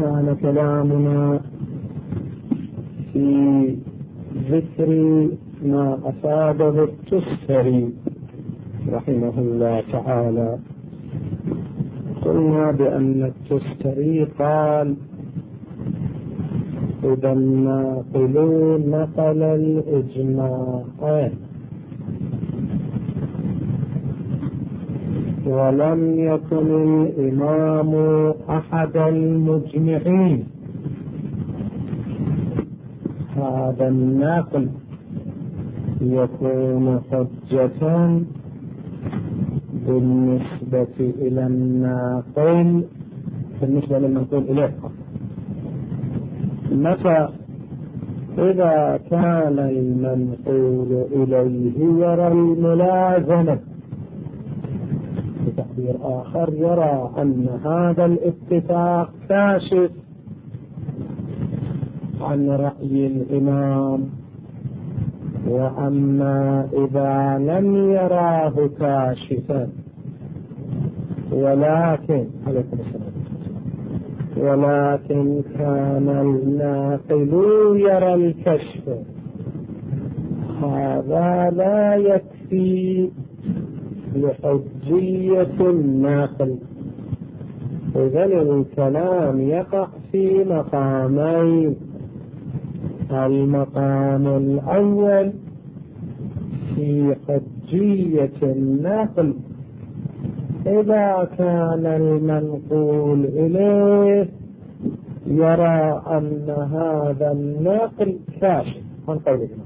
كان كلامنا في ذكر ما أفاده التستري رحمه الله تعالى. قلنا بأن التستري قال: إذا الناقلون نقل الإجماع ولم يكن الإمام أحد المجمعين، هذا الناقل يكون حجة بالنسبة إلى الناقل بالنسبة للمنقول إليه. متى؟ إذا كان المنقول إليه يرى الملازمة، بتعبير آخر يرى أن هذا الاتفاق كاشف عن رأي الإمام. وأما إذا لم يراه كاشفا ولكن كان الناقل يرى الكشف، هذا لا يكفي لحجية الناقل. إذن الكلام يقع في مقامين: المقام الأول في حجية النقل إذا كان المنقول إليه يرى أن هذا النقل كاشف عن قول الإمام.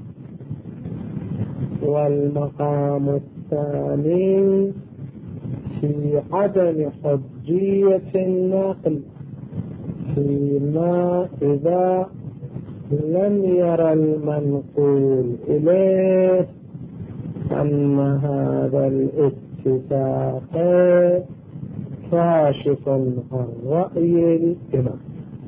والمقام الثاني في عدم حجية النقل فيما إذا لم يرى المنقول إليه أن هذا الاتفاق كاشف عن رأي الإمام.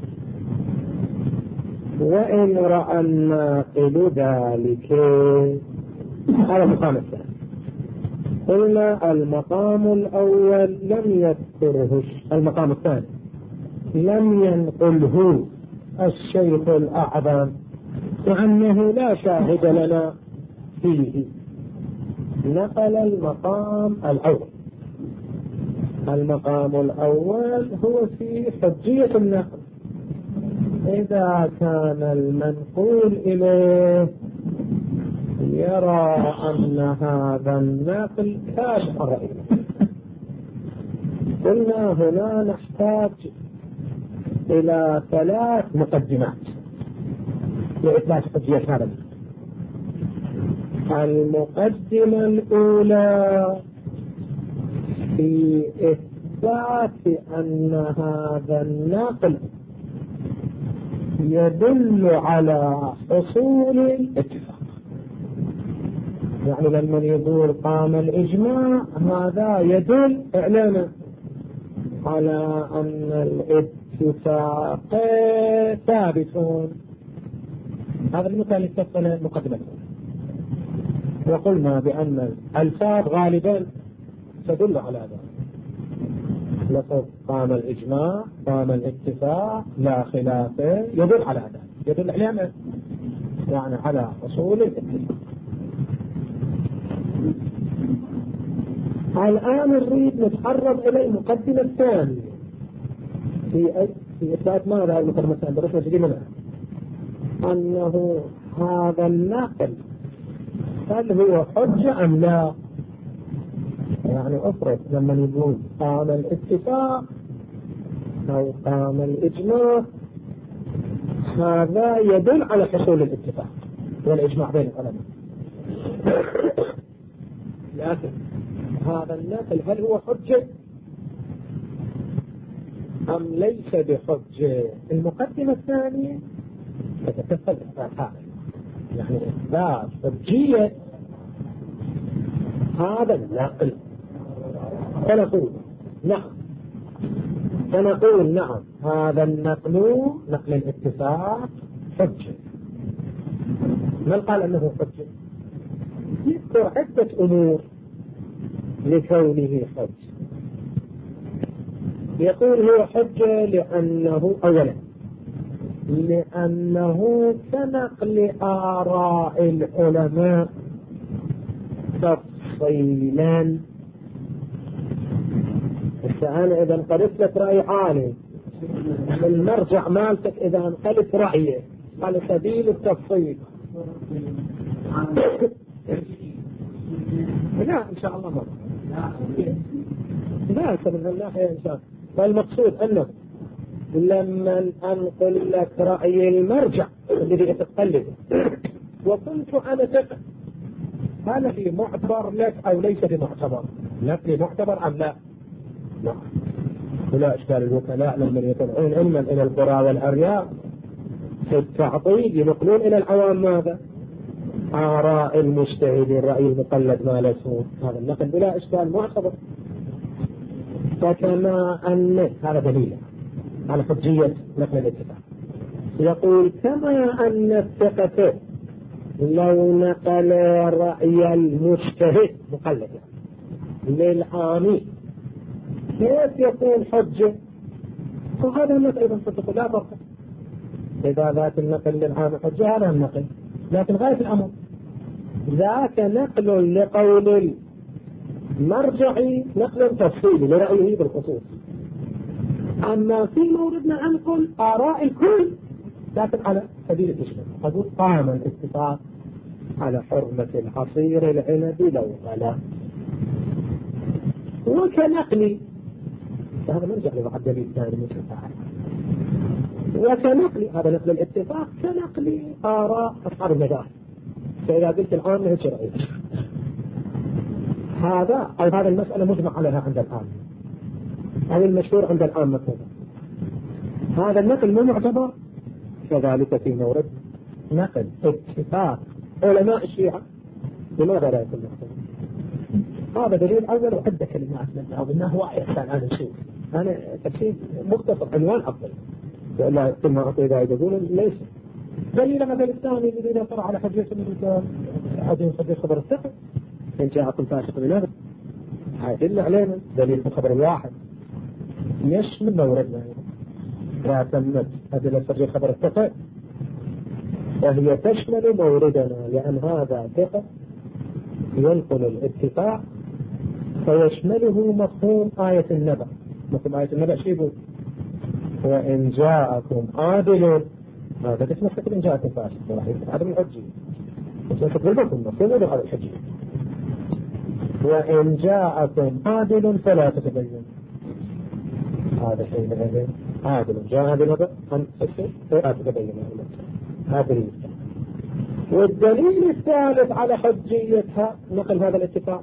وإن رأى الناقل ذلك، هذا المقام الثاني. قلنا المقام الأول لم يذكره، المقام الثاني لم ينقله الشيخ الأعظم لأنه لا شاهد لنا فيه، نقل المقام الأول. المقام الأول هو في حجية النقل إذا كان المنقول إليه يرى أن هذا النقل كاشف عن رأيه. قلنا هنا نحتاج إلى 3 مقدمات لإثبات حجية هذا. المقدمة الأولى في إثبات أن هذا النقل يدل على حصول الاتفاق. يعني لما يقول قام الإجماع هذا يدل إعلانه على أن الاتفاق ثابتون. هذا المثال يتصل المقدمة. وقلنا بأن الألفاظ غالبا تدل على ذلك. لفظ قام الإجماع، قام الاتفاق، لا خلاف، يدل على ذلك، يدل على يعني على حصول الاتفاق. الآن نريد نتعرض إلى المقدمة الثانية في إثبات ماذا المقدمة الثانية درسنا في منها أنه هذا النقل هل هو حجة أم لا. يعني أفرض لما نقول قام الاتفاق أو قام الإجماع هذا يدل على حصول الاتفاق والإجماع بين العلماء، لكن هذا النقل هل هو حجة أم ليس بحجة. المقدمة الثانية تتكفل هذا، يعني إثبات حجية هذا النقل. فنقول نعم هذا النقل، نقل الاتفاق حجة. من قال أنه حجة؟ يذكر عدة أمور لكونه حجة. يقول هو حجة لأنه أولا لأنه كنقل آراء العلماء تفصيلا. أنا إذا انقلت لك رأي عالي المرجع مالتك إذا انقلت رأيه على سبيل التفصيل لا إن شاء الله لا من الناحية إن شاء الله. فالمقصود أنه لما أنقل لك رأي المرجع الذي تقلده وكنت أنا ثقة هل هي معتبر لك أو ليس بمعتبر؟ لك معتبر أم لا؟ لا. ولا إشكال الوكلاء لما يتبعون علما إلى القرى والأرياف في التعطيل ينقلون إلى العوام ماذا؟ آراء المجتهد الرأي المقلد ما له هذا النقل بلا إشكال معتبر. فكما أن هذا دليل على حجية نقل الاتفاق. يقول كما أن الثقة لو نقل رأي المجتهد مقلدا للعامي كيف يكون حجة؟ وهذا النقل أيضا صدق لا فرق إذا ذات النقل للعام حجة هذا النقل، لكن غاية الأمر ذاك نقل لقول المرجعي نقل تفصيلي لرأيه بالخصوص. أما في موردنا أنقل آراء الكل لكن على سبيل التشبيه. أقول قام الاتفاق على حرمة العصير العنب لو غلا وكنقل هذا نرجع لبعض دليل ثاني متفاعل وكنقل هذا نقل الاتفاق كنقل آراء أصحاب المذاهب. فإذا قلت الآن هيك رأيك هذا أو هذا المسألة مجمع عليها عند الآن أو المشهور عند الآن مثلا هذا النقل مو معتبر. كذلك في مورد نقل اتفاق علماء الشيعة لماذا لا يكون معتبر؟ هذا دليل أول وعدة كلمات منه وقلناه واحد الآن نشوف أنا تفسير مختصر عنوان أفضل وإلا ثم أعطي إذا يقولون ليس دليل مثل الثاني الذي يطرح على حجية الإنسان عدم حجية خبر الثقة إن جاءكم فاسق بنبأ هيدل علينا دليل الخبر الواحد يشمل موردنا لا تمت أدلة حجية خبر الثقة وهي تشمل موردنا لأن هذا ثقة ينقل الاتفاق فيشمله مفهوم آية النبأ. مفهوم آية النبأ شو يقول؟ وإن جاءكم عادل هذا اسمه فكر إن جاءكم فاسق راح يكون عدم الحجية اسمه فكر البطن مفهوم هذا الحجية. وإن جاءكم عادل فلا تتبين هذا شيء عادل جاء بالنبأ أن فلا تتبين هذا دليل. والدليل الثالث على حجيتها نقل هذا الاتفاق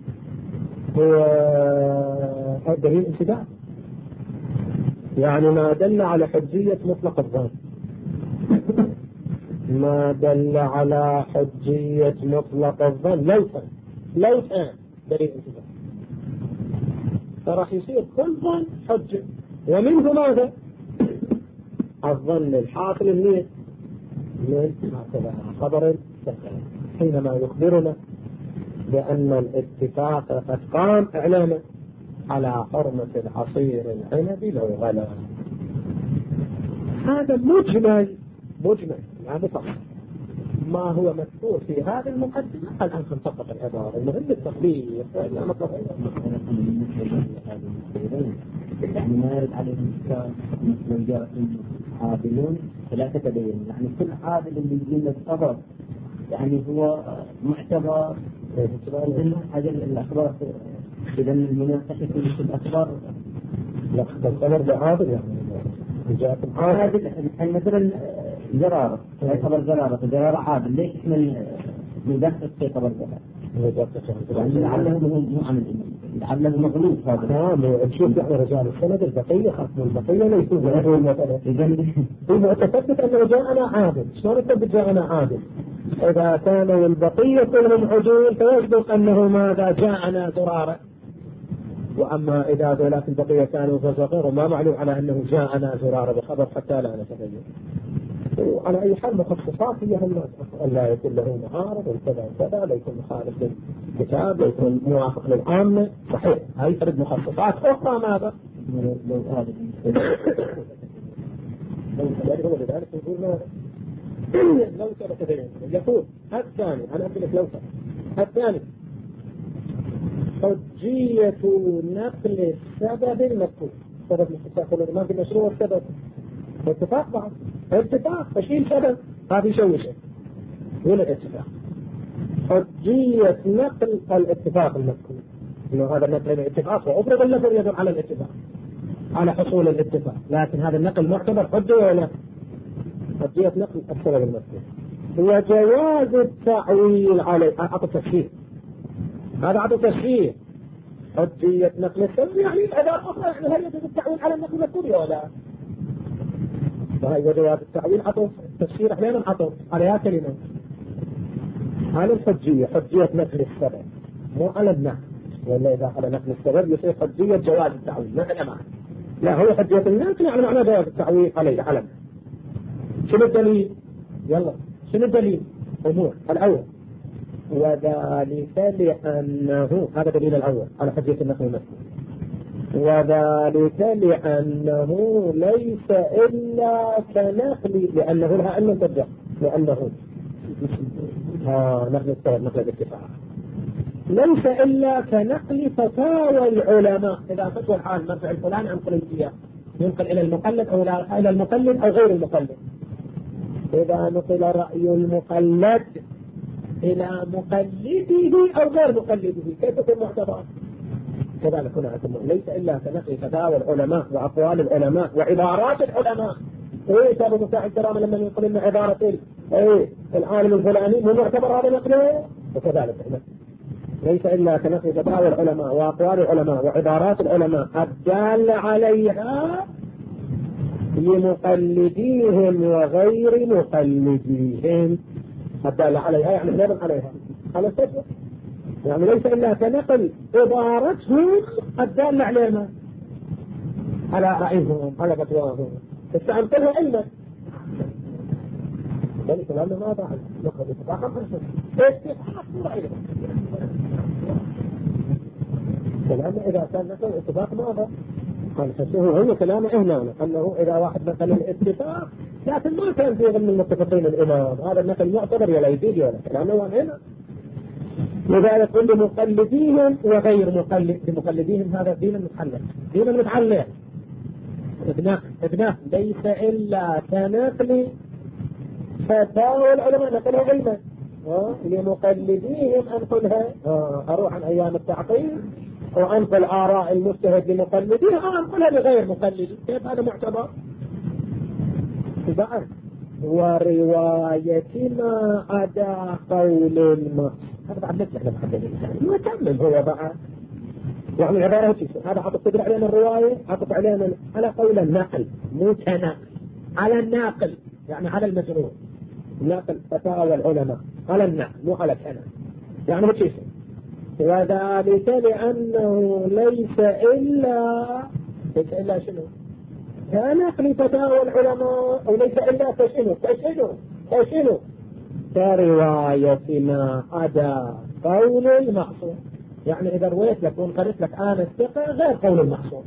هو دليل انتداب يعني ما دل على حجية مطلق الظن ما دل على حجية مطلق الظن لو كان دليل انتداب فراح يصير كل ظن حجة ومنه ماذا؟ الظن الحاصل من خبر حينما يخبرنا بأن الاتفاق قد قام إعلانا على حرمة العصير العنب لو غلا. هذا مجمل يعني فقط ما هو مذكور في هذه المقدمة الآن تنطبق العبارة المهم التطبيق يعني ما يرد عليهم مثل جاءكم عادلون فلا تتبين يعني كل عادل اللي يجينا الخبر يعني هو معتبر هذه الأخبار إذا المناقشة في الأخبار لا الخبر بعادل يعني جاءكم عادل يعني مثلا زرارة خبر زرارة عادل ليش من داخل في خبر زرارة يعني لعله مو عن لعله مغلوب هذا نشوف يعني رجال السند البقية خصم البقية ليسوا بهذه المسألة إذا تثبت أن جاءنا عادل شلون تثبت جاءنا عادل إذا كانوا البقية كلهم عدول فيصدق أنه ماذا جاءنا زرارة وأما إذا ذولاك البقية كانوا فزغير وما معلوم على أنه جاءنا زرارة بخبر حتى لا نتبين. وعلى أي حال مخصصات هي لا يكون له معارض وكذا وكذا لا يكون مخالف للكتاب لا يكون موافق للعامة صحيح هاي فرد مخصصات أخرى ماذا لو هذا ولذلك نقول لو ثبت يقول الثاني، أنا أقول لك لو ثبت الثاني حجية نقل السبب المذكور. سبب الاستثناء ما في مشروع السبب اتفاق بعض اتفاق تشيل سبب هذا يشوشه ولا اتفاق. حجية نقل الاتفاق المذكور انه هذا النقل الاتفاق وافرض اللفظ يدل على الاتفاق على حصول الاتفاق، لكن هذا النقل معتبر حجة ولا حجية نقل السبب المذكور. وجواز التعويل عليه عطوا تفسير، هذا عطوا تفسير حجية نقل السبب يعني الأداء أخرى، يعني هل يجوز التعويل على النقل المذكور ولا؟ وهي جواز التعويل عطوا تفسير أحيانا عطوا عليها كلمة على الحجية، حجية نقل السبب مو على النقل، ولا إذا على نقل السبب يصير حجية جواز التعويل مثل ما لا هو حجية النقل يعني معنى جواز التعويل عليه على النقل. شنو الدليل؟ يلا شنو الدليل؟ أمور الأول وذلك لأنه هذا دليل الأول على حجية النقل المذكور، وذلك لأنه ليس إلا كنقل، لأنه لها أن ترجع لأنه نقل السبب نقل الاتفاق ليس إلا كنقل فتاوى العلماء. إذا فتوى الحال مرفع الفلان عن قليلية ينقل إلى المقلد أو إلى المقلد أو غير المقلد. إذا نقل رأي المقلد إلى مقلده أو غير مقلده كيف تكون معتبر؟ كذلك هنا ليس إلا كنقل فتاوى العلماء وأقوال العلماء وعبارات العلماء. إيه سابق مساعد الكرامة لما ينقل لنا عبارة العالم الفلاني مو معتبر هذا نقله، وكذلك ليس إلا كنقل فتاوى العلماء وأقوال العلماء وعبارات العلماء الدالة عليها لمقلديهم وغير مقلديهم، الدالة عليها يعني نبن عليها على الفتوى، يعني ليس إلا كنقل عبارتهم الدالة علينا على رأيهم على فتواهم تستعنقلها علما. ذلك لأنه ما بعد نقل اتفاقا اتفاق رأيهم، لأنه إذا كان نقل اتفاق ماذا؟ قال فسوه هو كلامه هنا أنه إذا واحد نقل الاتفاق لكن ما كان في ضمن المتفقين الإمام هذا النقل معتبر ولا يزيد ولا كلامه هنا. لذلك كل مقلديهم وغير مقلديهم هذا دين متعلق دين متعلق ابنه ليس إلا كنقل فتاوى العلماء نقلها علما لمقلديهم أنقلها أروح عن أيام التعقيد وأنقل آراء المجتهد لمقلديها أنقلها لغير مقلدين، كيف هذا معتبر؟ بعد ورواية ما عدا قول المصر هذا بعد نفسه احنا محددين ما كمل هو بعد يعني العبارة هذا عطف علينا الرواية عطف علينا على قول النقل مو كنقل على الناقل يعني على المجرور نقل فتاوى العلماء على النقل مو على كنقل يعني بتشيء. وذلك لأنه ليس إلا شنو؟ كنقل فتاوى العلماء وليس إلا كشنو كرواية ما عدا قول المعصوم. يعني إذا رويت لك وانقلت لك أنا الثقة غير قول المعصوم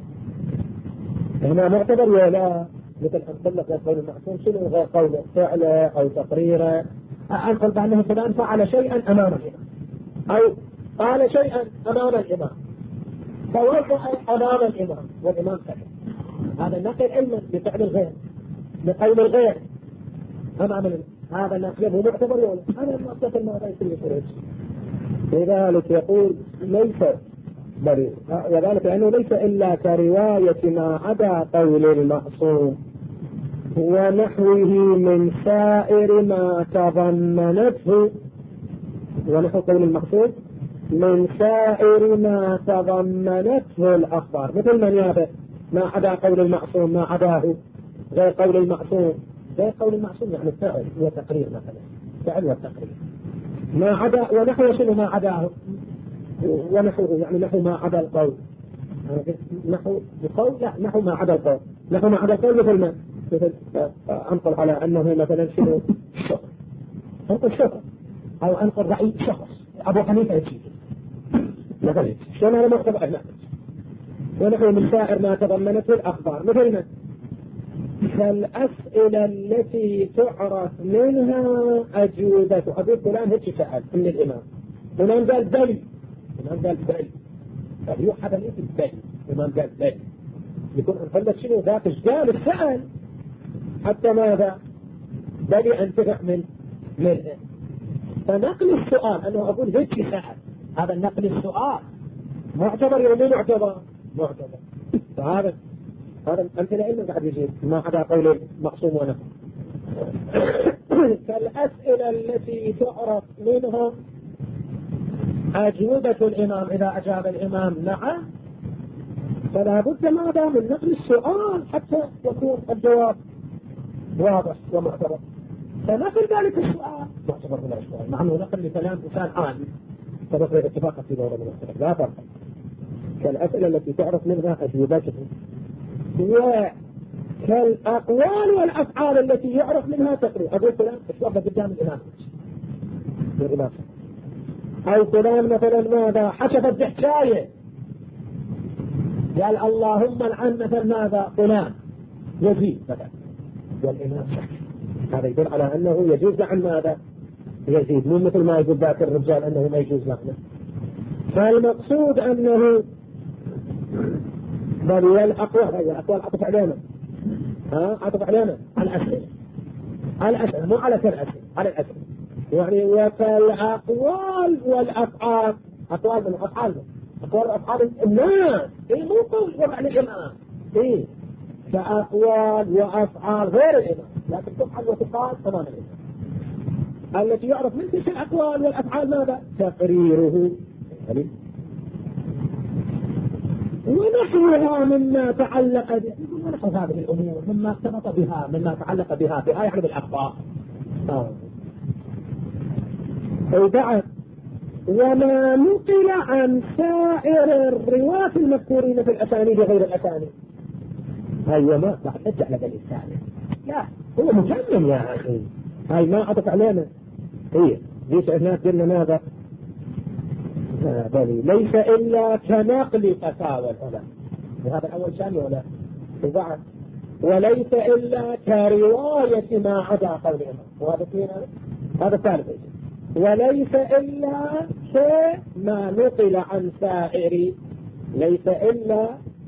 هنا معتبر ولا مثل أنقل لك قول المعصوم شنو غير قوله فعله أو تقريره أنقل بأنه فلان فعل شيئا أمام الإمام أو قال شيئا أمام الإمام فوضع أمام الإمام والإمام سكت هذا النقل علما بفعل الغير بقول الغير أمام الإمام هذا النقل هو معتبر ولا هذا المعتبر ما ليس للخروج. لذلك يقول ليس وذلك لأنه ليس إلا كرواية ما عدا قول المعصوم ونحوه من سائر ما تضمنته ونحو قول المقصود من سائر ما تضمنته الأخبار مثل من يابع ما عدا قول المعصوم ما عداه غير قول المعصوم غير قول المعصوم يعني الفعل والتقرير مثلا فعل والتقرير ما عدا ونحو شنو ما عداه ونحو يعني نحو ما عدا القول نحو القول لا نحو ما عدا القول نحو ما عدا القول مثل أنقل على أنه مثلا شنو الشكر أنقل شكر أو أنقل رأي شخص أبو حنيفة يجي مثلا شلون هذا معتبر ونحن من سائر ما تضمنته الأخبار، مثل كالأسئلة التي تعرف منها أجوبة. أقول فلان هيك سأل من الإمام، فلان قال بلي، فلان قال بلي، فليوحد ليس بلي، الإمام قال بلي، يكون أنفلت شنو ذاك قال السأل حتى ماذا بلي أنتفع منه. فنقل السؤال أنه أقول هيك سأل، هذا نقل السؤال معتبر ولا مو معتبر؟ معتبر. فهذا الأمثلة إنه قاعد يجيب ما عدا قول مقسوم ونفس. كالأسئلة التي تعرف منها أجوبة الإمام، إذا أجاب الإمام نعم فلا بد ماذا من نقل السؤال حتى يكون الجواب واضح ومعتبر. فنقل ذلك السؤال معتبر من السؤال، مع أنه نقل لكلام إنسان عادي فنقل اتفاقا في دورة من السؤال لا فرق. كالأسئلة التي تعرف منها أجوبته، وكالأقوال والأفعال التي يعرف منها تقرير. أقول فلان اشوفه قدام الإمام، أو فلان مثلا ماذا حشف الضحكاية قال اللهم العن مثل ماذا فلان يزيد مثلا، والإمام هذا يدل على أنه يجوز عن ماذا يزيد، مو مثل ما يقول ذاك الرجال أنه ما يجوز لعنه. فالمقصود أنه بل هي الأقوال، هي الأقوال عطف علينا، عطف علينا على الأسئلة مو على كالأسئلة، على الأسئلة يعني. وكالأقوال والأفعال، أقوال من أفعال، أقوال أفعال الناس مو قول وضع الإمام كأقوال وأفعال غير الإمام، لكن تفعل وتقال أمام الإمام التي يعرف من تلك الأقوال والأفعال ماذا تقريره ونحوها مما تعلق بها. ونحو هذه الأمور مما ارتبط بها، مما تعلق بها يعني بالأخبار. وبعد وما نقل عن سائر الرواة المذكورين في الأسانيد غير الأسانيد. هاي ما راح ترجع لك الإنسان، لا هو مجمل يا أخي، هاي ما عطف علينا. هي ليش الناس قلنا ماذا ليس إلا كنقل فتاوى العلماء، وهذا الأول شان ولا وبعد وليس إلا كرواية ما عدا قول الإمام، وهذا هذا الثالث. وليس إلا كما نقل عن سائر، ليس إلا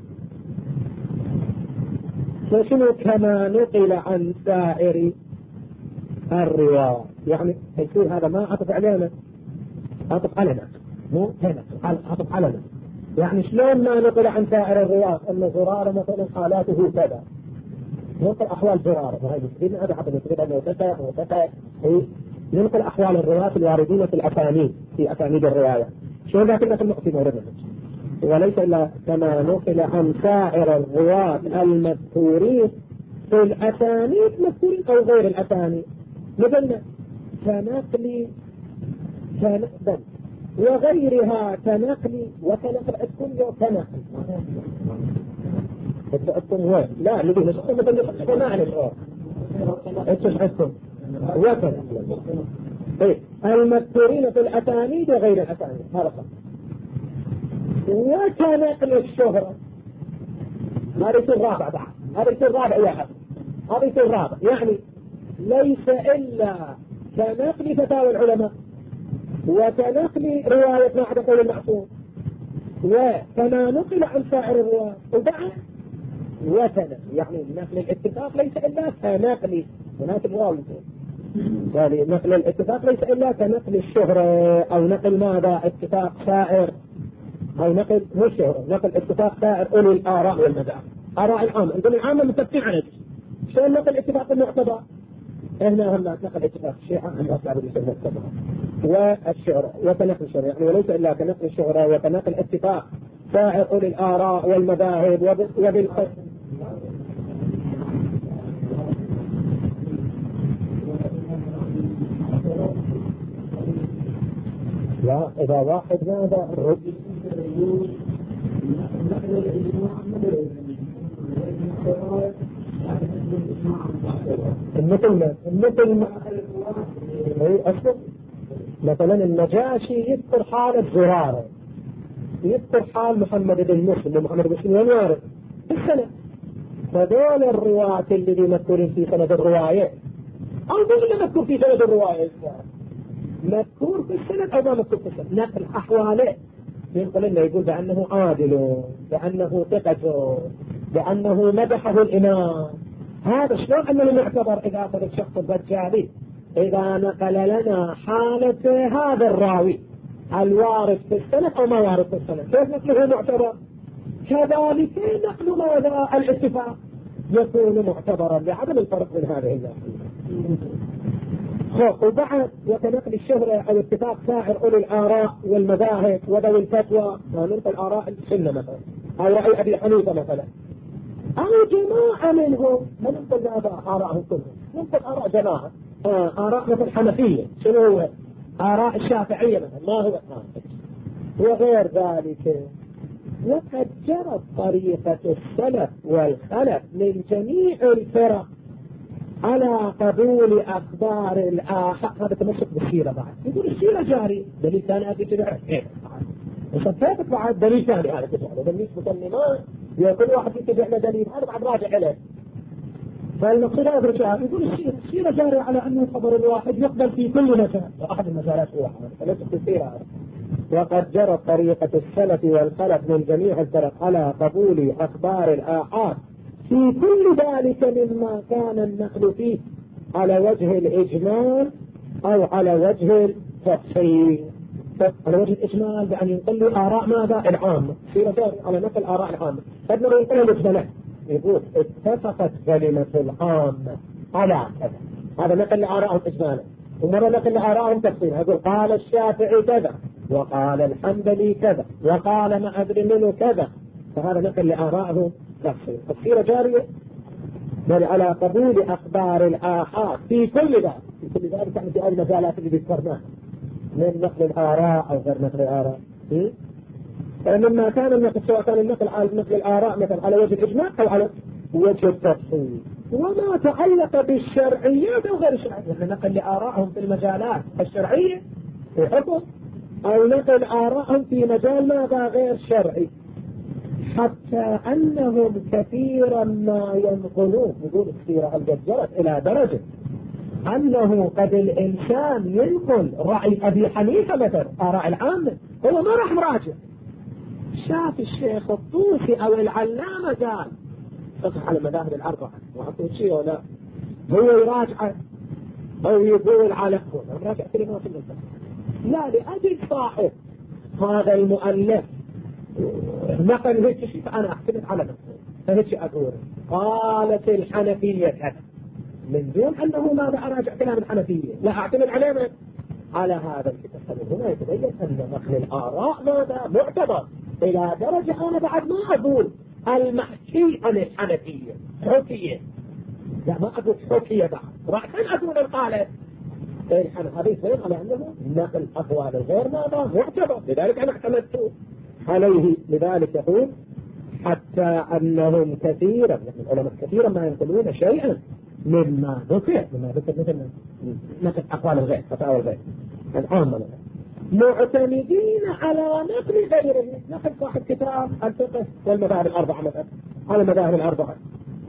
فشنو كما نقل عن سائر الرواية، يعني يصير هذا ما عطف علينا، عطف علينا مو هنا عطف علينا. يعني شلون ما نقل عن سائر الرواة أن زرارة مثلا حالاته كذا، ننقل أحوال زرارة وهي مسلمين هذا حتى يسرد أنه وكذا ننقل أحوال الرواة الواردين في الأسانيد، في أسانيد الرواية. شلون ذاك النقل في موردنا. وليس إلا كما نقل عن سائر الرواة المذكورين في الأسانيد مذكورين أو غير الأسانيد، مثلنا كنقل وغيرها كنقل وكنقل الكل وكنقل وين لا اللي بيقول مثل ما نعرف انتوا حسوا وكنقل المذكورين في الأسانيد وغير الأسانيد، هذا صح. وكنقل الشهرة، هذا يصير رابع بعد، هذا يصير رابع يا أخي، هذا يصير رابع. يعني ليس إلا كنقل فتاوى العلماء وكنقل رواية ما عدا قول المعصوم وكما نقل عن سائر الرواة، وبعد وكنقل يعني نقل الاتفاق ليس إلا كنقل مناسب واو، يعني نقل الاتفاق ليس إلا كنقل الشهرة أو نقل ماذا اتفاق سائر، أو نقل مو الشهرة، نقل اتفاق سائر أولي الآراء والمذاهب، آراء العامة. عندنا العامة متفقين على شلون نقل اتفاق المعتبر، هنا هم نقل اتفاق الشيعة عن أصحاب السنة السبعة والشهرة وكنقل الشهرة، يعني وليس إلا كنقل الشهرة وكنقل اتفاق سائر أولي الآراء والمذاهب وبالقصد. لا إذا واحد ماذا رد مثل ما أصلا مثلا النجاشي يذكر حالة زرارة يذكر حال محمد بن مسلم ومحمد بن مسلم وارد السنة. فدول الرواة اللي مذكورين في سند الرواية أو اللي مذكور في سند الرواية مذكور في السند أو ما مذكور في السند، نقل أحواله ينقل لنا يقول بأنه عادل، بأنه ثقة، بأنه مدحه الإمام. هذا شلون أنه معتبر إذا أخذ الشخص الرجالي إذا نقل لنا حالة هذا الراوي الوارث في السند أو ما وارث في السند كيف نقله معتبر؟ كذلك نقل ماذا الاتفاق يكون معتبرا لعدم الفرق من هذه الناحية. وبعد وكنقل الشهرة أو اتفاق سائر أولي الآراء والمذاهب وذوي الفتوى، وننقل آراء السنة مثلا أو رأي أبي حنيفة مثلا أو جماعة منهم، ما ننقل هذا آراءهم كلهم، ننقل آراء جماعة، آراء مثل الحنفية شنو هو؟ آراء الشافعية مثلا ما هو وغير ذلك. وقد جرت طريقة السلف والخلف من جميع الفرق على قبول أخبار الآحاد. هذا تمسك بالسيرة بعد، يقول السيرة جاري دليل ثاني أبي تبعه وصفاتك بعد دليل ثاني هذا تبعه دليل مسلمان يقول واحد يتبع له دليل هذا بعد راجع له. فالمقصود هذا الرجال يقول السيرة جاري على أن الخبر الواحد يقبل في كل مكان واحد المجالات هو تمسك بالسيرة. وقد جرت طريقة السلف والخلف من جميع الفرق على قبول أخبار الآحاد في كل ذلك مما كان النقل فيه على وجه الإجمال أو على وجه التفصيل. على وجه الإجمال بأن ينقل لي آراء ماذا العامة في رجال على نقل آراء العامة. فإنه ينقل الإجمال يقول اتفقت كلمة العامة على كذا، هذا نقل آراءهم إجمالا، ومرة نقل آراءهم تفصيلا، يقول قال الشافعي كذا وقال الحنبلي كذا وقال ما أدري منه كذا، فهذا نقل لآرائهم تفصيل. السيرة جارية بل على قبول أخبار الآحاد في كل ذلك، في كل ذلك يعني في أي مجالات اللي ذكرناها من نقل الآراء أو غير نقل الآراء. فلما كان النقل سواء كان النقل على نقل الآراء مثلا على وجه الإجماع أو على وجه التفصيل. وما تعلق بالشرعيات أو غير الشرعية، يعني نقل لآرائهم في المجالات الشرعية في حكم أو نقل آرائهم في مجال ماذا غير شرعي، حتى أنهم كثيرا ما ينقلون. يقول السيرة قد جرت إلى درجة أنه قد الإنسان ينقل رأي أبي حنيفة مثلا آراء العامة هو ما راح مراجع، شاف الشيخ الطوسي أو العلامة قال فقه على المذاهب الأربعة وعطوا شيء ولا هو يراجع أو يقول على هو مراجع كلمات المذهب، لا لأجل صاحب هذا المؤلف نقل هيك شيء فأنا أعتمد على نفسي فهيك أقول قالت الحنفية كذا من دون أنه ماذا أراجع كلام الحنفية، لا أعتمد عليه من على هذا الكتاب. هنا يتبين أن نقل الآراء ماذا معتبر إلى درجة أنا بعد ما أقول المحكي عن الحنفية حكية، لا ما أقول حكية بعد رأسا أقول القالة الحنفية غير على أنه نقل أقوال الغير ماذا معتبر، لذلك أنا اعتمدت عليه. لذلك يقول حتى أنهم كثيرا يعني العلماء كثيرا ما ينقلون شيئا مما ذكر مثل نقل أقوال الغير فتاوى الغير العامة معتمدين على نقل غيره. نقل صاحب كتاب الفقه والمذاهب الأربعة مثلا على المذاهب الأربعة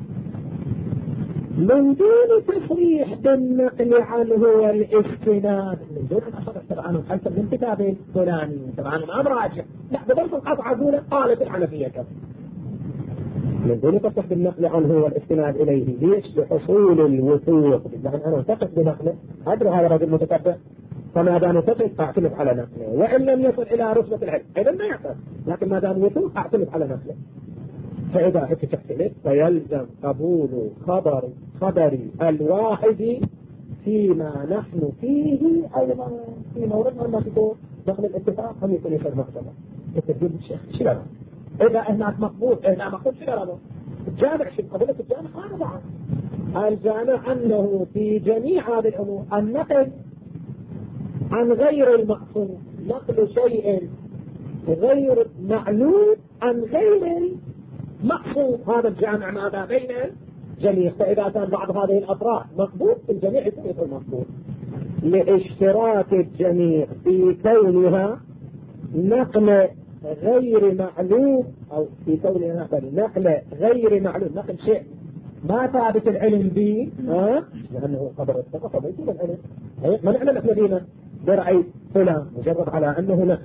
من دون تصريح بالنقل عنه والاستناد، من دون أن أصرح طبعا حسب من كتاب فلاني طبعا ما مراجع، لا بضرب القطعة أقول قالت الحنفية كذا من دون تصرح بالنقل عنه والاستناد إليه. ليش؟ لحصول الوثوق، لأن أنا أعتقد بنقله أدري هذا الرجل متتبع فما دام وثوق أعتمد على نقله، وإن لم يصل إلى رتبة العلم إذا ما يعتمد، لكن ما دام وثوق أعتمد على نقله. فإذا هيك تحتمل فيلزم قبول خبر الواحد فيما نحن فيه أيضا في موردنا أن تكون نقل الاتفاق هم يكون يصير مقتضى التدبير الشيخ شلون إذا هناك مقبول هنا مقبول شلون الجامع شو قبلة الجامع هذا بعد الجامع أنه في جميع هذه الأمور النقل عن غير المقصود، نقل شيء غير معلوم عن غير مقصود، هذا الجامع ماذا بين الجميع. فإذا كان بعض هذه الأطراف مقبول الجميع يكون مقبول لاشتراك الجميع في كونها نقل غير معلوم أو في قولنا نقل غير معلوم، نقل شيء ما ثابت العلم به لأنه خبر الثقة فليس بالعلم. ما نعلم احنا فينا برعي فلان مجرد على أنه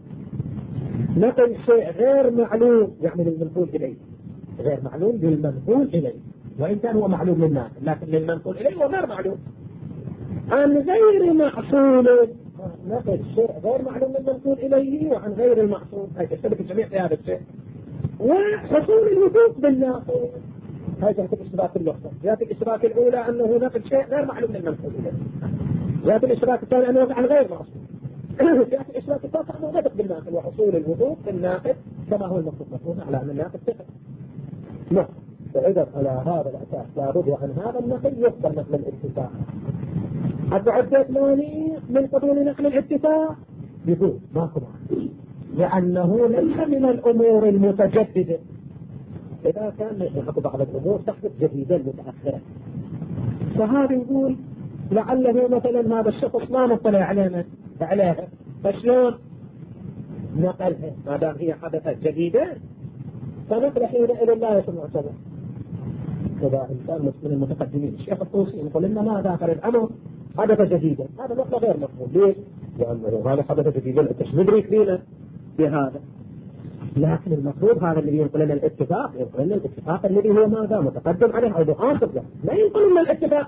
نقل شيء غير معلوم يعني للمنقول إليه، غير معلوم للمنقول إليه، وإن كان هو معلوم للناس لكن للمنقول إليه هو غير معلوم. عن غير معصول، نقل شيء غير معلوم للمنقول إليه وعن غير المعصول، هاي تشتبك الجميع في هذا الشيء. وحصول الوثوق بالناقل، هاي جهة الاشتراك اللغة. جهة الاشتراك الأولى أنه نقل شيء غير معلوم للمنقول إليه. جهة الاشتراك الثاني أنه عن غير معصول. جهة الاشتراك الثالث أنه نطق بالناقل وحصول الوثوق بالناقل كما هو المفروض مفهوم على أن الناقل ثقة. نعم. فإذا على هذا الأساس لابد وأن هذا النقل يقبل نقل الاتفاق. التعدد ماني من قبول نقل الاتفاق يقول ماكو معنى، لأنه ليس من الأمور المتجددة. إذا كان نحكي بعض الأمور تحدث جديدة متأخرة، فهذا يقول لعله مثلا هذا الشخص ما مطلع عليها فشلون نقلها ما دام هي حدثت جديدة، فنقل حينئذ لا يكون معتبر. إذا إنسان من المتقدمين الشيخ الطوسي يقول لنا ما ذاكر الأمر حدث جديدا، هذا نقل غير مفهوم. ليش؟ لأنه هذا حدث جديدا أنت ندرك فينا بهذا، لكن المفروض هذا الذي ينقل لنا الاتفاق ينقل لنا الاتفاق الذي هو ماذا متقدم عليه أو مخاطب له، لا ينقل لنا الاتفاق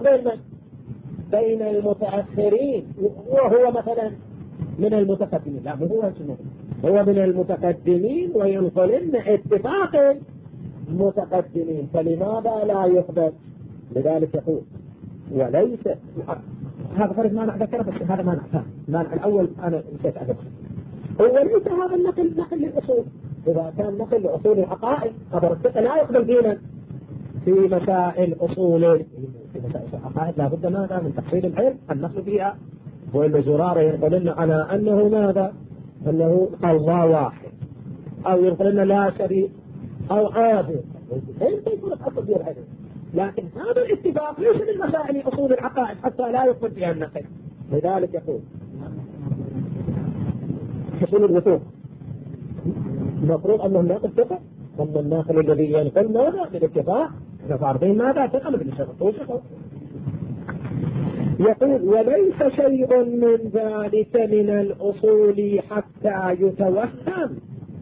بين المتأخرين وهو مثلا من المتقدمين، لا هو من المتقدمين وينقل لنا اتفاق المتقدمين، فلماذا لا يقبل؟ لذلك يقول وليس هذا فرق ما نذكره، بس هذا ما نعرفه المانع الأول أنا نسيت أذكره. وليس هذا النقل للأصول. إذا كان نقل لأصول العقائد خبر الثقة لا يقبل دينا في مسائل أصول، في مسائل العقائد لا بد ماذا من تحصيل العلم النقل فيها. وإلا زرارة ينقل لنا على أنه ماذا؟ أنه الله واحد، أو ينقل لنا لا شريك أو عادل، كيف يكون الأصل في العلم؟ لكن هذا الاتفاق ليس من مسائل أصول العقائد حتى لا يقبل فيها النقل. لذلك يقول حصول الوثوق المفروض أنه الناقل ثقة، أما الناقل الذي ينقل ماذا بالاتفاق فعارفين ماذا ثقة مثل الشيخ الطوسي. يقول وليس شيء من ذلك من الأصول حتى يتوهم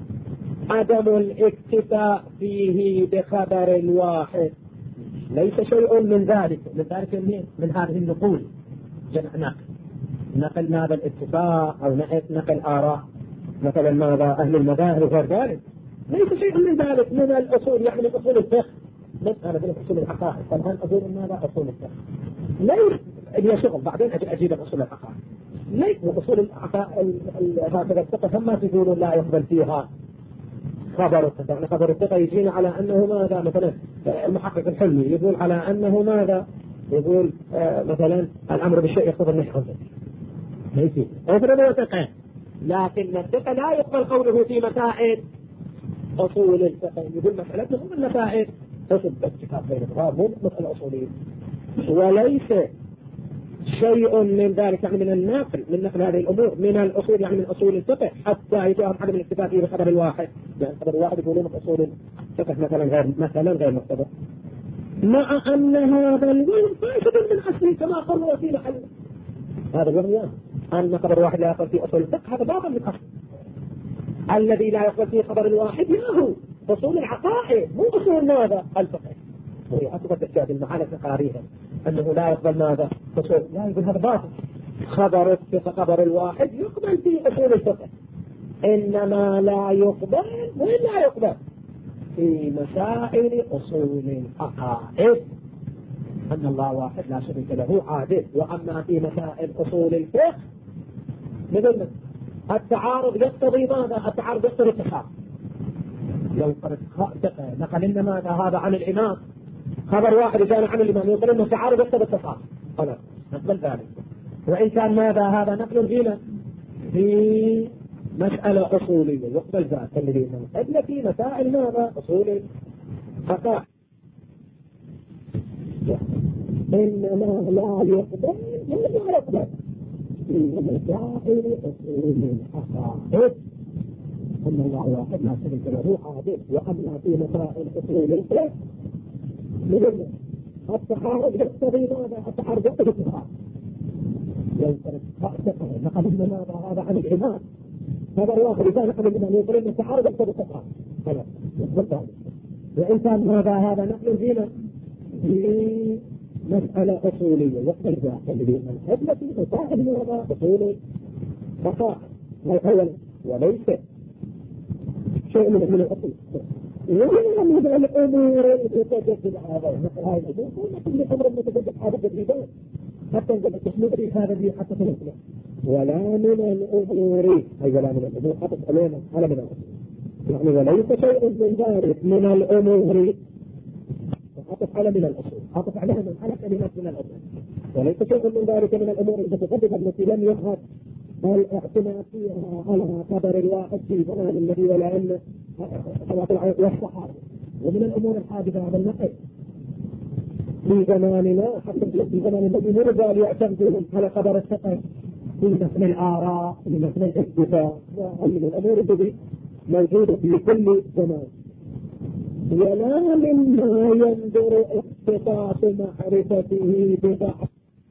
عدم الاكتفاء فيه بخبر الواحد. ليس شيء من ذلك، من هذه النقول جمع نقل ماذا الاتفاق أو نقل آراء مثلا ماذا أهل المذاهب وغير ذلك، ليس شيء من ذلك من الأصول، يعني من أصول الفقه مثلا من أصول العقائد. فالآن أقول ماذا أصول الفقه ليس هي شغل بعدين أجيب أصول العقائد، ليس من أصول العقائد هكذا الفقه هم تقولون لا يقبل فيها خبر الثقة. يعني خبر الثقة يجينا على أنه ماذا مثلا المحقق الحلمي يقول على أنه ماذا يقول مثلا الأمر بالشيء يقتضي النهي عنه، ليس أفرد ثقة، لكن الثقة لا يقبل قوله في مسائل أصول الفقه. يقول مسألتنا هم المسائل تصب اتفاق بين الغاب مو مسألة أصولية. وليس شيء من ذلك يعني من النقل من نقل هذه الأمور من الأصول يعني من أصول الفقه حتى يتوهم عدم الاكتفاء فيه بخبر الواحد، يعني خبر الواحد يقولون أصول الفقه مثلا غير مقتضى، مع أن هذا الوهم فاسد من أصله كما قالوا في محل هذا الوهم أن خبر الواحد لا يقبل في أصول الفقه، هذا باطل من أصل. الذي لا يقبل في خبر الواحد هو أصول العقائد مو أصول ماذا الفقه. وهي أثبت الشيء بالمعاني الفقهية أنه لا يقبل ماذا أصول، لا يقبل هذا باطل. خبر الفقه خبر الواحد يقبل في أصول الفقه، إنما لا يقبل وين لا يقبل في مسائل أصول العقائد أن الله واحد لا شريك له عادل. وأما في مسائل أصول الفقه مثل التعارض يقتضي ماذا؟ التعارض يقتضي التشابه. لو نقل لنا ماذا هذا عن الإمام خبر واحد كان عن الإمام يقول لنا التعارض يقتضي التشابه، خلاص نقبل ذلك. وإن كان ماذا هذا نقل فينا في مسألة أصولية يقبل ذلك الذي نقل في مسائل ماذا أصول الفقه. إنما لا يقبل إلا يقبل في مسائل أصول العقائد أن الله واحد لا شريك له عادل، وأما في مسائل أصول الفقه مثل التحارب يقتضي ماذا؟ التحارب يقتضي الاتفاق. نقل ابن ماذا هذا عن الإمام، هذا الواحد إذا نقل الإمام يقول أن التحارب يقتضي الاتفاق، خلاص يقبل ذلك. وإن كان هذا نقل فينا في مسألة أصولية يقبل ذلك الحجة في مسائل هذا أصولي فقط أولا، وليس شيء من الأصول. ومن هذا الأمور يتجدد هذا مثل هذا الأمور كل أمر يتجدد هذا الجديد حتى نجد التحميل هذا الذي حتى تنسله. ولا من الأمور أي ولا من الأمور حتى علينا على من الأصول، يعني وليس شيء من ذلك من الأمور عطف على من الأصول، عطف عليها من على كلمات من الأصول، وليس شيء من ذلك من الأمور المتقدمة التي لم يظهر الاعتماد فيها على قدر الواحد في زمان النبي ولا أن والصحابة. ومن الأمور الحادثة على النقل في زماننا حتى في زمان النبي مرضى ليعتمدون على قدر الثقة في مثل الآراء في مثل الاختفاء، من الأمور التي موجودة في كل زمان. ولا مما يندر اختصاص معرفته ببعض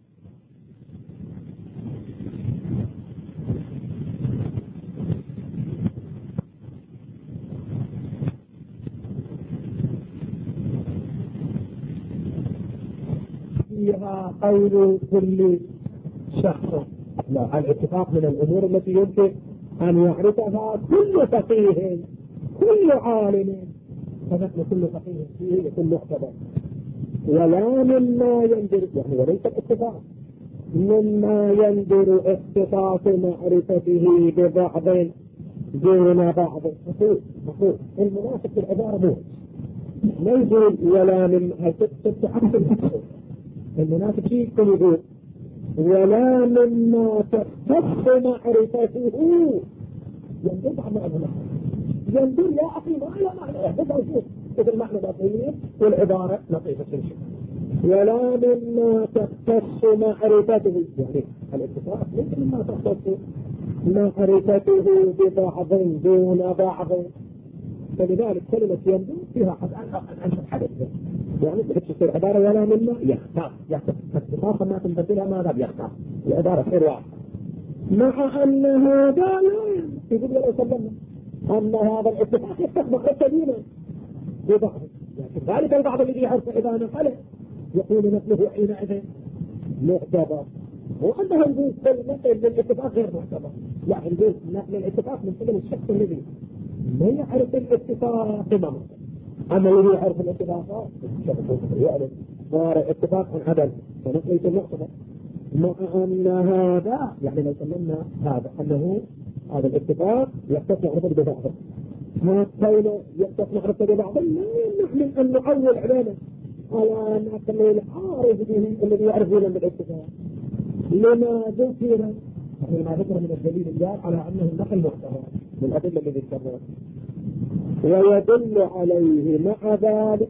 فيها قول كل شخص. لا، الاتفاق من الأمور التي يمكن أن يعرفها كل فقيه كل عالم، فنحن كل فقيه فيه يكون معتبر. ولا مما يندر، يعني وليس الاتفاق مما يندر اختصاص معرفته ببعض دون بعض. مفهوم المناسب في العبارة مو لا يقول ولا من المناسب شيء يقول ولا مما تختص معرفته يندر بعض يندر يا أخي ما لا معنى إذا المعنى لطيف والعبارة لطيفة شيء. ولا مما تختص معرفته، يعني الاتفاق ليس مما تختص معرفته ببعض دون بعض. فلذلك كلمة يندر فيها عن الحدث، يعني تحس العبارة ولا مما يختار اتفاقا ما تنبدلها ماذا بيختار العبارة غير واحدة. مع أن هذا يقول لو سلمنا أن هذا الاتفاق يستخدم السبيل ببعض، لكن ذلك البعض الذي يعرف إذا نقله يقول نقله حينئذ معتبر، وأنه يقول نقل للاتفاق غير معتبر. لا، نقول نقل الاتفاق من قبل الشخص الذي ما يعرف الاتفاق تماما، أما الذي يعرف الاتفاق يعرف صار اتفاق عن عدل فنقل المعتبر. مع أن هذا يعني لو سلمنا هذا أنه هذا الاتفاق يختص معرفة ببعضه، ما كونه يختص معرفة ببعضه لا يمنع من أن نعول علينا على نقل العارف به الذي يعرف به بالاتفاق لما ذكر من الدليل الدال على أنه النقل معتبر من الأدلة الذي ذكرناها. ويدل عليه مع ذلك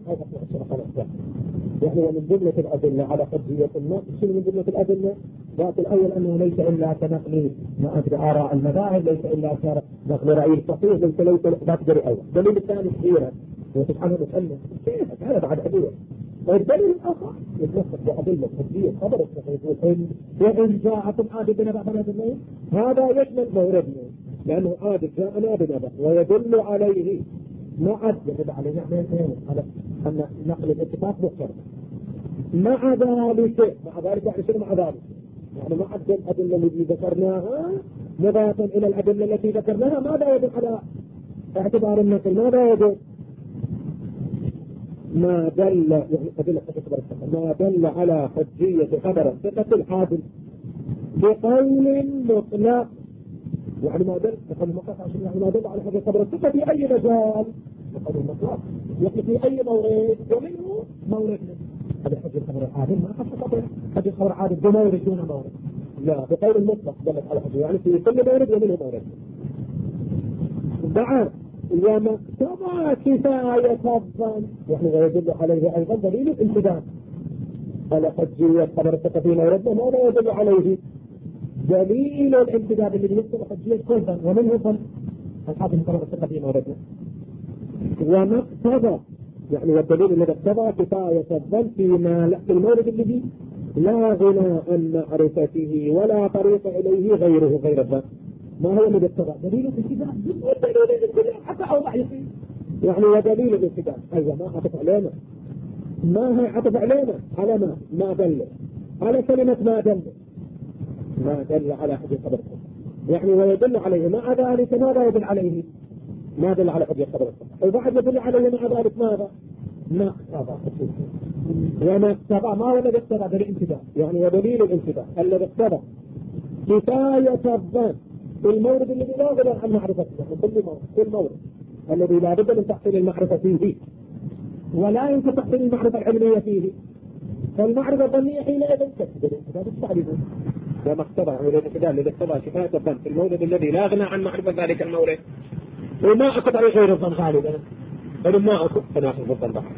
يعني من جملة الأدلة على حجية النقل. شنو من جملة الأدلة؟ ذات الأول أنه ليس إلا كنقل ما أدري آراء المذاهب، ليس إلا كنقل رأي الفقيه، ليس لا تدري أول. الدليل الثاني كثيرا وسبحانه وتعالى كيف هذا بعد أدلة. والدليل الآخر يتنصف بأدلة حجية خبر الصحيح وإن جاءكم عادل بنبأ بلد الليل، هذا يشمل موردنا لأنه عادل جاءنا بنبأ ويدل عليه مع يدل عليه على أن نقل الاتفاق مختلف. مع ذلك يعني شنو مع ذلك؟ يعني مع الأدلة التي ذكرناها مضافا إلى الأدلة التي ذكرناها ماذا يدل على اعتبار النقل؟ ماذا يدل؟ ما دل يعني أدلة ما دل على حجية خبر الثقة العادل بقول مطلق، يعني ما دل يعني ما دل على حجية خبر الثقة في أي مجال بقول مطلق، يعني في أي مورد ومنه موردنا. هذا حجية خبر العادل ما خصص حجية خبر عادل بمورد دون مورد، لا بقول المطلق دلت على حجية يعني في كل مورد ومنه مورد. بعد ومقتضى كفاية الظن يعني ويدل عليه أيضا دليل الانتداب على حجية خبر الثقة في موردنا. ماذا يدل عليه؟ دليل الانتداب الذي يقتضي حجية كل ظن ومنه ظن الحاصل مطلق الثقة في موردنا. وما اقتضى يعني والدليل الذي اقتضى كفاية الظن فيما في المورد الذي لا غنى عن معرفته ولا طريق إليه غيره غير الظن. ما هو الذي اقتضى؟ دليل الانتداب حتى أوضح يصير يعني ودليل الانتداب. أيوة ما عطف علينا، ما هي عطف علينا على ما دل على كلمة ما دل على حديث قدرته يعني ويدل عليه مع ذلك ماذا يدل عليه؟ ما دل على حديث قدرته وبعد يدل عليه مع ذلك ماذا؟ ما اقتضى. وما اقتضى ما هو الذي اقتضى؟ بالانتداب يعني ودليل الانتداب الذي اقتضى كفاية الظن في المورد الذي لا غنى عن معرفته كل مورد الذي لا بد من تحصيل المعرفة فيه ولا يمكن تحصيل المعرفة العلمية فيه، فالمعرفة الظنية حينئذ تكتب الانتداب التعريفي. وما اقتضى يعني الانتداب الذي اقتضى كفاية الظن في المورد الذي لا غنى عن معرفة ذلك المورد وما اقتضى غير الظن غالبا بل ما اقتضى فناخذ الظن بحر.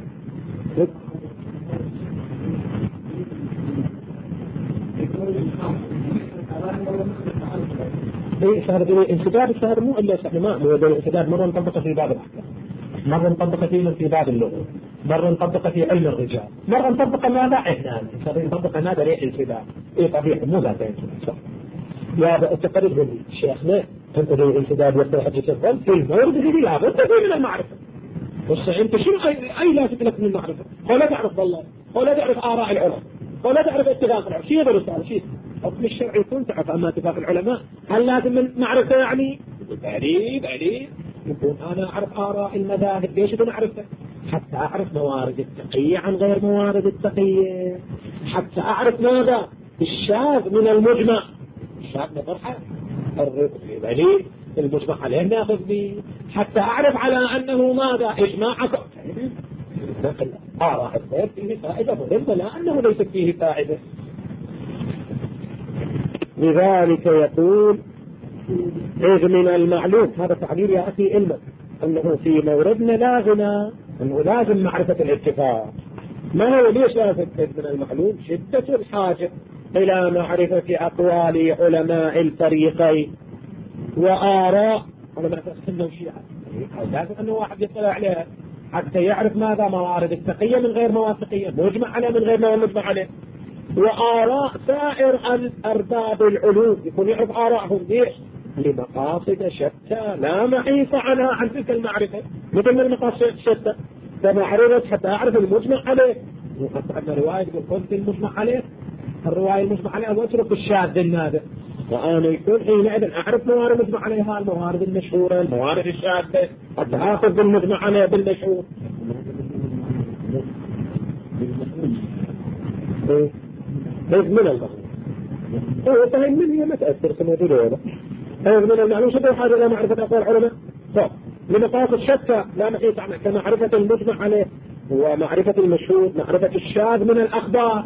الانسداد الشهر مو إلا استحماء الانسداد مرة نطبقه في باب الأحكام، مرة نطبقه في باب اللغة، مرة نطبقه في علم الرجال، مرة نطبقه ماذا إحنا نطبقه ماذا ليه انسداد طبيعي مو ذات انسداد. يا تقريبا لي شيخنا أنت ذي الانسداد يقتضي حجة الظن في المورد الذي لا بد فيه من المعرفة. أنت شنو أي لا تدرك من المعرفة؟ هو لا تعرف والله، هو لا تعرف آراء العلماء، هو لا تعرف اتفاق العلماء. شيء يدرس على شيء حكم الشرع يكون تعرف أما اتفاق العلماء هل لازم من معرفة يعني؟ بعيد يكون أنا أعرف آراء المذاهب. ليش أنا أعرفها؟ حتى أعرف موارد التقية عن غير موارد التقية، حتى أعرف ماذا الشاذ من المجمع. الشاذ نطرحه بعيد المجمع عليه ناخذ به حتى أعرف على أنه ماذا إجماع نقل آراء الغير فيه فائدة مهمة لا أنه ليس فيه فائدة. لذلك يقول إذ من المعلوم هذا تعليل يا أخي علمك أنه في موردنا لا غنى أنه لازم معرفة الاتفاق. ما هو ليش لازم؟ إذ من المعلوم شدة الحاجة إلى معرفة أقوال علماء الفريقين وآراء علماء السنة والشيعة. لازم أنه واحد يطلع عليها حتى يعرف ماذا موارد التقية من غير موافقية، مجمع عليه من غير ما مجمع عليه، وآراء سائر الأرباب العلوم يكون يعرف آراءهم. ليش؟ لمقاصد شتى لا محيص عنها عن تلك المعرفة. مثل المقاصد شتى فمعرفة حتى أعرف المجمع عليه. حتى أن رواية قلت المجمع عليه، الرواية المجمع عليها واترك الشاذ النادر، وأنا يكون حينئذ أعرف موارد المجمع عليها، الموارد المشهورة، الموارد الشاذة، حتى أخذ بالمجمع عليه بالمشهور. إذ من المعلوم فهم من هي متأثر كما إذ من المعلوم شبه حاجة إلى معرفة أقوال العلماء لمقاصد شتى لا محيط عنها كمعرفة المجمع عليه ومعرفة المشهور، معرفة الشاذ من الأخبار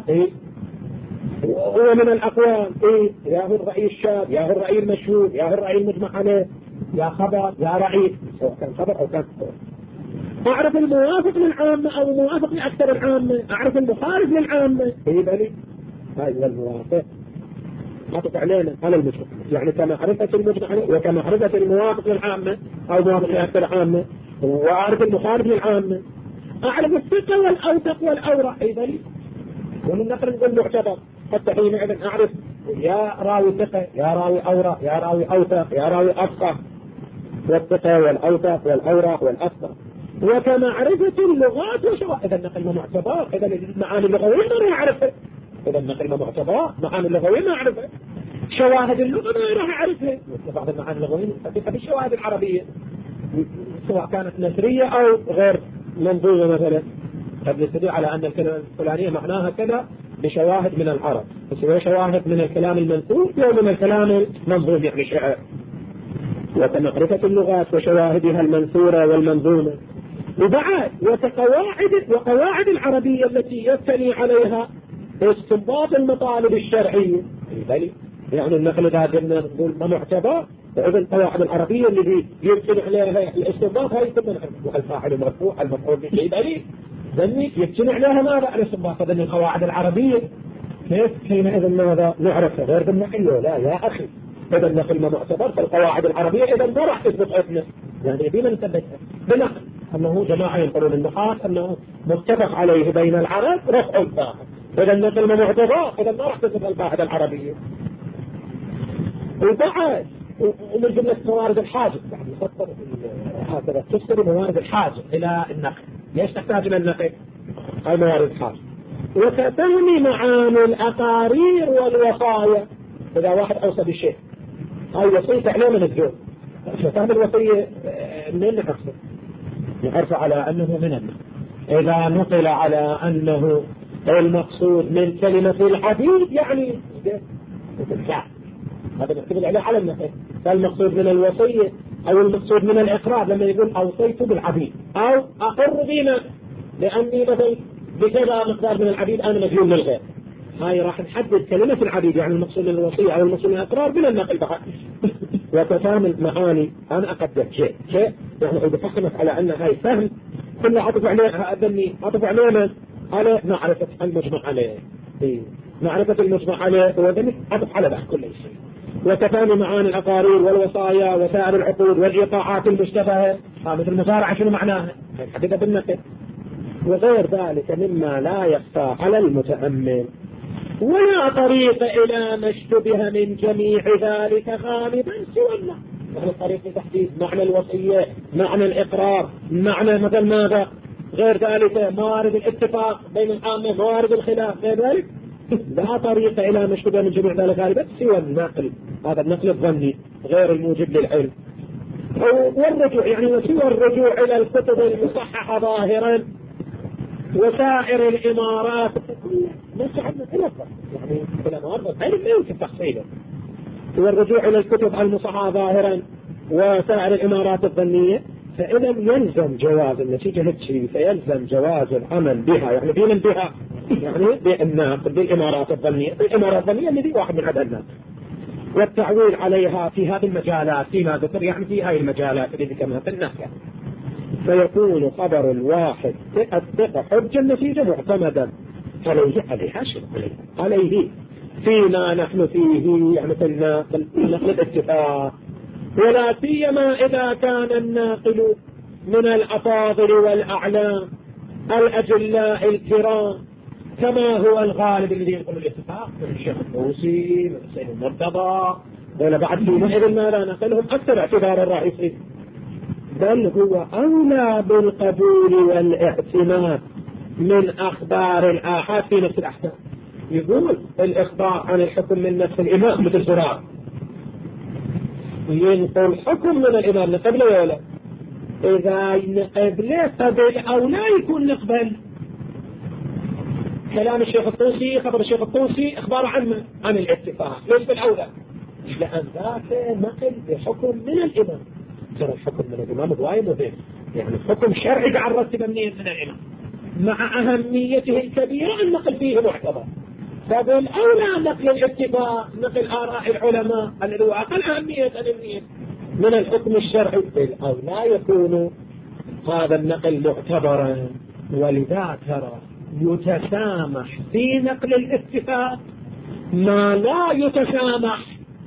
ومن الأقوال يا هو الرأي الشاذ، يا هو الرأي المشهور، يا هو الرأي المجمع عليه، يا خبر يا رأي، سواء كان خبر أو كان خبر. أعرف الموافق للعامة أو الموافق لأكثر العامة، أعرف المخالف للعامة. بالي هذا الموافق حطت علينا على المجمع، يعني كمعرفة المجمع عليه وكمعرفة الموافق للعامة أو موافق لأكثر العامة، وأعرف المخالف للعامة. أعرف الثقة والأوثق والأورع بالي، ومن نقل نقول معتبر حتى حينئذ أعرف يا راوي ثقة يا راوي أورع يا راوي أوثق يا راوي أفقه، والثقة والأوثق والأورع والأفقه. وكمعرفة اللغات وشواهد إذا النقل معتبر، إذا المعاني اللغوية ما نعرفها، إذا النقل معتبر معاني اللغوية ما نعرفها، شواهد اللغة ما راح أعرفها. بعض المعاني اللغوية نثبتها بالشواهد العربية سواء كانت نثرية أو غير منظومة مثلا، قد يستدل على أن الكلمة الفلانية معناها كذا بشواهد من العرب، بس شواهد من الكلام المنثور ومن الكلام المنظوم يعني شعر. وكمعرفة اللغات وشواهدها المنثورة والمنظومة. وبعد وقواعد العربية التي يبتني عليها استنباط المطالب الشرعية. يعني النقل لازم نقول ما معتبر، فإذا القواعد العربية اللي يبتني عليها الاستنباط هاي ثم الفاعل مرفوع المفعول به دليل ذني يبتني عليها ماذا الاستنباط. فإذا القواعد العربية كيف حينئذ ماذا نعرفها غير بالنقل؟ لا يا أخي إذا النقل ما معتبر في القواعد العربية، إذا ما راح تثبت عندنا، يعني بما نثبتها بنقل أنه جماعة ينقلون النحاس أنه متفق عليه بين العرب رفع الفاعل. إذا النقل ما معتبر، إذا ما راح تثبت القاعدة العربية. وبعد ومن جملة موارد الحاجة، يعني يفسر هكذا تفسر موارد الحاجة إلى النقل. ليش تحتاج إلى النقل؟ هاي موارد الحاجة. وكفهم معاني الأقارير والوصايا. إذا واحد أوصى بشيء، هاي وصية عليه من الزوج، فهم الوصية منين نحصل؟ نعرف على أنه من النقل. إذا نقل على أنه المقصود من كلمة العبيد يعني هذا نعتمد عليه على النقل. فالمقصود من الوصية أو المقصود من الإقرار لما يقول أوصيت بالعبيد أو أقر بنا لأني مثلا بكذا مقدار من العبيد أنا مديون للغير، هاي راح نحدد كلمة العبيد يعني المقصود من الوصية أو المقصود من الإقرار من النقل بقى. وتفهم معاني أنا أقدر شيء يعني بفهمك على أن هاي فهم كله عطف عليه أذني عطف علينا على معرفة المجمع عليه. معرفة المجمع عليه وذني عطف على بعض كل شيء. وتفهم معاني الأقارير والوصايا وسائر العقود والإيقاعات المشتبهة، مثل المصارعة شنو معناها؟ حددها بالنقل. وغير ذلك مما لا يخفى على المتأمل. ولا طريق إلى ما اشتبه من جميع ذلك غالبا سوى النقل. يعني الطريق لتحديد معنى الوصية، معنى الإقرار، معنى مثل ماذا غير ذلك، موارد الاتفاق بين العامة، موارد الخلاف، غير ذلك لا طريق إلى ما اشتبه من جميع ذلك غالبا سوى النقل. هذا النقل الظني غير الموجب للعلم. والرجوع يعني وسوى الرجوع إلى الكتب المصححة ظاهرا وسائر الإمارات ليس عندنا خلافة، يعني كلام واضح علم لا يمكن تحصيله. والرجوع إلى الكتب المصححة ظاهرا وسائر الإمارات الظنية، فإذا يلزم جواز النتيجة هالشيء، فيلزم جواز العمل بها، يعني بين بها يعني بالناقل بالإمارات الظنية، الإمارات الظنية اللي دي واحد من عدد الناس، والتعويل عليها في هذه المجالات فيما ذكر، يعني في هذه المجالات اللي ذكرناها في النحو. فيكون خبر الواحد الثقة حجة النتيجة معتمدا عليها شيء عليه فيما نحن فيه، يعني في الناقل الاتفاق. ولا سيما إذا كان الناقل من الأفاضل والأعلام الأجلاء الكرام كما هو الغالب الذي يقول الاتفاق من الشيخ الطوسي من السيد المرتضى، ولا بعد حينئذ ما لا نقلهم أكثر اعتبار الرئيسي، بل هو أولى بالقبول والاعتماد من أخبار الآحاد في نفس الأحكام. يقول الإخبار عن الحكم من نفس الإمام مثل زرار، ينقل حكم من الإمام نقبله ولا إذا نقبله قبل أو لا يكون نقبل كلام الشيخ الطوسي، خبر الشيخ الطوسي إخبار عن الاتفاق، ليش بالأولى؟ لأن ذاك نقل بحكم من الإمام. ترى الحكم من الإمام هواي مهم، يعني حكم شرعي قاعد رتب منين من الإمام، مع أهميته الكبيرة النقل فيه معتبر، فبالأولى نقل الاتفاق، نقل آراء العلماء الذي هو أقل أهمية من الحكم الشرعي، بالأولى يكون هذا النقل معتبرا. ولذا ترى يتسامح في نقل الاتفاق ما لا يتسامح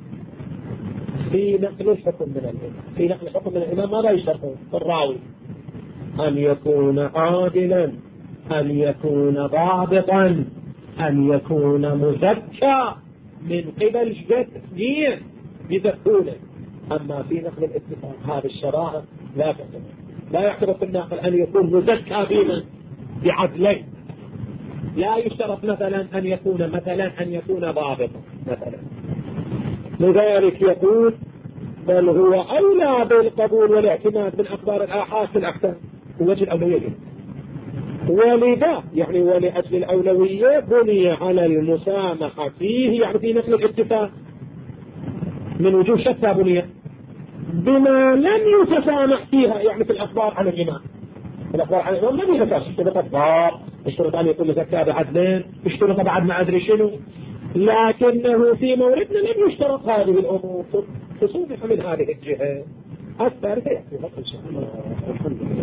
في نقل الحكم من الإمام. في نقل الحكم من الإمام ماذا يشترط في الراوي؟ أن يكون عادلا، أن يكون ضابطا، أن يكون مزكى من قبل جديد يذكونه. أما في نقل الاتفاق هذه الشرائع لا تعتبر، لا يعتبر في الناقل أن يكون مزكى بما بعدلين، لا يشترط مثلا أن يكون ضابطا مثلا. لذلك يقول بل هو أولى بالقبول والاعتماد من أخبار الآحاد في الأحكام ووجه الأولوية. ولذا يعني ولأجل الأولوية بني على المسامحة فيه، يعني في نقل الاتفاق من وجوه شتى بني بما لم يتسامح فيها، يعني في الأخبار عن الإمام. الأخبار عن الإمام لم يتسامح، اشترط الضابط، اشترط أن يكون زكاة بعدلين، اشترط بعد ما أدري شنو، لكنه في موردنا لم يشترط هذه الأمور، تصوبح من هذه الجهة. الثالثة يأتي إن شاء الله.